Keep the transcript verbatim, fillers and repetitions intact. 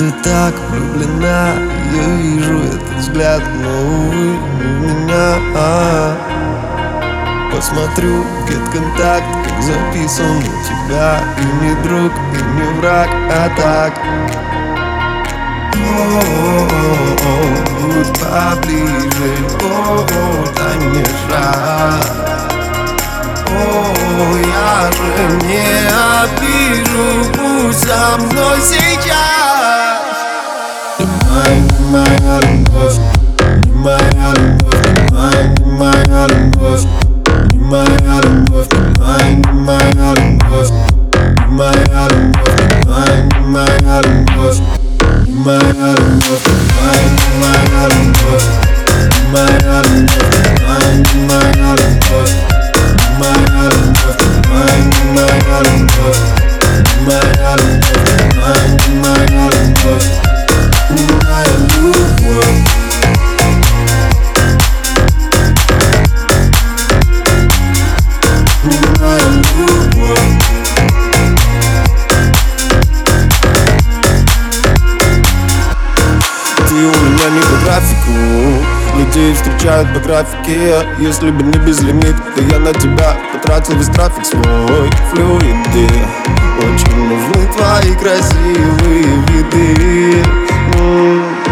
ты так влюблена, я вижу этот взгляд, но, увы, не в меня. Посмотрю гет-контакт, как записан у тебя. И не друг, и не враг, а так. О-о-о-о, будь поближе, о-о, дай мне шаг. О, я же не обижу, будь со мной сейчас. Ты моя, моя любовь, не моя любовь, не моя, не моя любовь, не моя любовь, не моя, не моя любовь, не моя любовь, не моя, не моя любовь, не моя любовь, не моя любовь, не моя любовь, не моя любовь. Моя любовь, моя, моя любовь, моя любовь, моя, моя любовь, моя любовь. Моя любовь. Ты у меня не по графику. Людей встречают по графике. Если бы не безлимит, то я на тебя потратил весь трафик свой. Флюиды, очень нужны твои красивые виды. М-м-м.